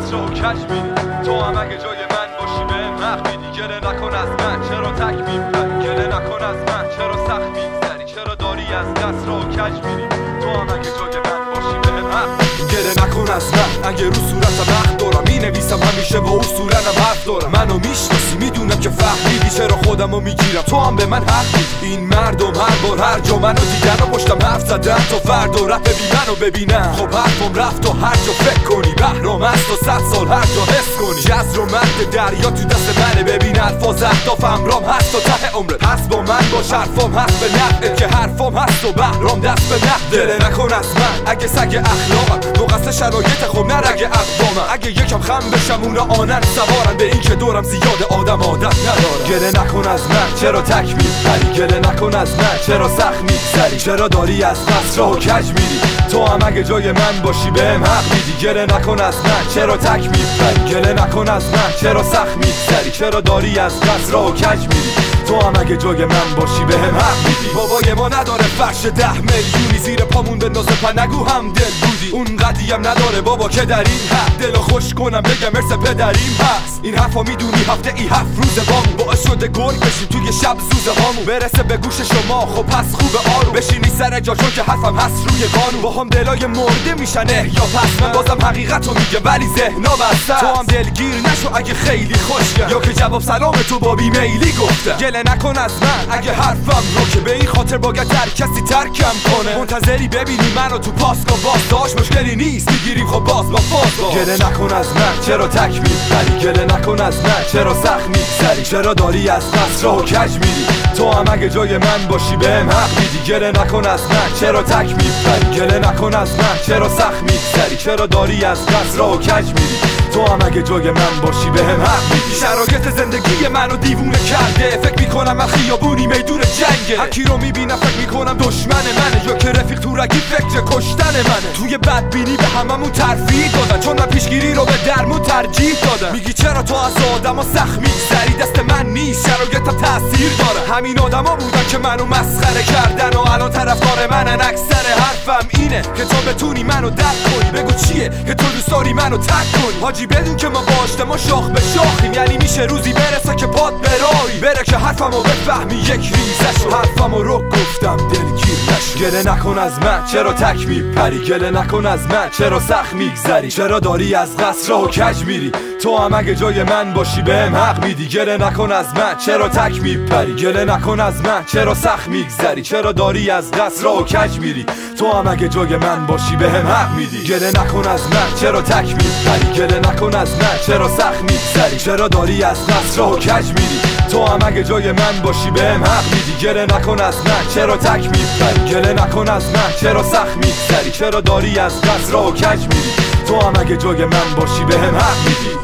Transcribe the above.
دست رو کج میری. تو هم اگه جای من باشی بهم حق میدی. گله نکن از من چرا تک میپری، گله نکن از من چرا سخت میگذری، چرا داری از دست رو کج میری. تو هم اگه جای من باشی بهم حق میدی. گله نکن از من اگه رو صورتم حق دارم، مینویسم همیشه با اصولنم حرف دارم. منو میشناسی میدونم که فهمیدی چرا خودمو میگیرم، تو هم به من حق میدی. این مردم هر بار هر جا منو دیدن و پشتم حرف زدن تا فردا رپ بی منو ببینن. خب حرفم رفت و هر جا فکر کنی بهرام هست و 100 سال هر جا حس کنی. جز رو مرد دریا تو دست منه، ببین الفاظ اهدافم رام هست تا ته عمرت. هست با من باش حرفام هست به نقده که حرفام هست و بهرام دست به نقده. گله نکن از من اگه سگ اخلاقم، مقصر شرایط خب نرگ اقوامم. اگه یکم خم بشم اونا آنن سوارن به این که دورم زیاد آدم عادت ندارم. گله نکن از من چرا تک میپری، گله نکن از من چرا سخت میگذری، چرا داری از دست راه کج میری. تو هم اگه جای من باشی بهم حق میدی. گله نکن از من چرا تک میپری، گله نکن از من چرا سخت میگذری، چرا داری از دست راه کج میری. تو هم اگه جای من باشی بهم حق میدی. بابای ما نداره فرش 10 میلیونی زیر پامون بندازه پا نگو هم دل بودی. اون قدیم نداره بابا که در این حد دلو خوش کنم بگم مرس پدریم هست. این حرفا میدونی هفته ای 7 روز بامون باعث شده گل بشیم توی شب زوزه هامون برسه به گوش شما. خب پس خوب آروم بشینی سر جا چون که حرفم هست روی قانون. با هم دلای مرده میشن یا پس من بازم حقیقتو میگم ولی ذهنا بسته. تو هم دلگیر نشو اگه خیلی خوشگل یا که جواب سلام تو با بی میلی گفته. گله نکن از من اگه حرفم رو که به این خاطر باید هر کسی ترکم کنه. منتظری ببینی منو تو پاسکا باز داشت مشکلی نیست میگیریم خب باز با فاز. گله نکن از من چرا تک میپری، گله نکن از من چرا سخت میگذری، چرا داری از دست راه کج میری. تو هم اگه جای من باشی بهم حق میدی. گله نکن از من چرا تک میپری، گله نکن از من چرا سخت میگذری، چرا داری از دست راه کج میری. تو هم اگه جای من باشی بهم حق میدی. شرایط زندگی منو دیوونه کرده، فکر میکنم من خیابونی میدون جنگه. هر کی رو میبینم فکر میکنم دشمن منه یا که رفیق تو رگی فکر کشتن منه. توی بدبینی به هممون ترفیع دادن چون من پیشگیری رو به درمون ترجیح دادم. میگی چرا تو از آدما سخت میگذری، دست من نیست شرایطم تاثیر داره. همین آدما بودن که منو مسخره کردن و الان طرفدار منن. اکثر حرفم اینه که تو بتونی منو درک کنی. بگو چیه که تو دوست داری منو تک کنی. حاجی بدون که ما با ما شاخ به شاخیم، یعنی میشه روزی برسه که پاد برایی بره که حرفمو بفهمی یک ریزه شو. حرفمو رو گفتم دلگیر نشو. گله نکن از من چرا تک میپری، گله نکن از من چرا سخت میگذری، چرا داری از قصر راه کج میری. تو هم اگه جای من باشی بهم حق میدی. گله نکن از من چرا تک میپری، گله نکن از من چرا سخت میگذری، چرا داری از دست راه کج میری. تو هم اگه جای من باشی بهم حق میدی. گله نکن از من چرا تک میپری، گله نکن از من چرا سخت میگذری، چرا داری از دست راه کج میری. تو هم اگه جای من باشی بهم حق میدی. گله نکن از من چرا تک میپری، گله نکن از من چرا سخت میگذری، چرا داری از دست راه کج میری. تو هم اگه جای من باشی بهم حق میدی.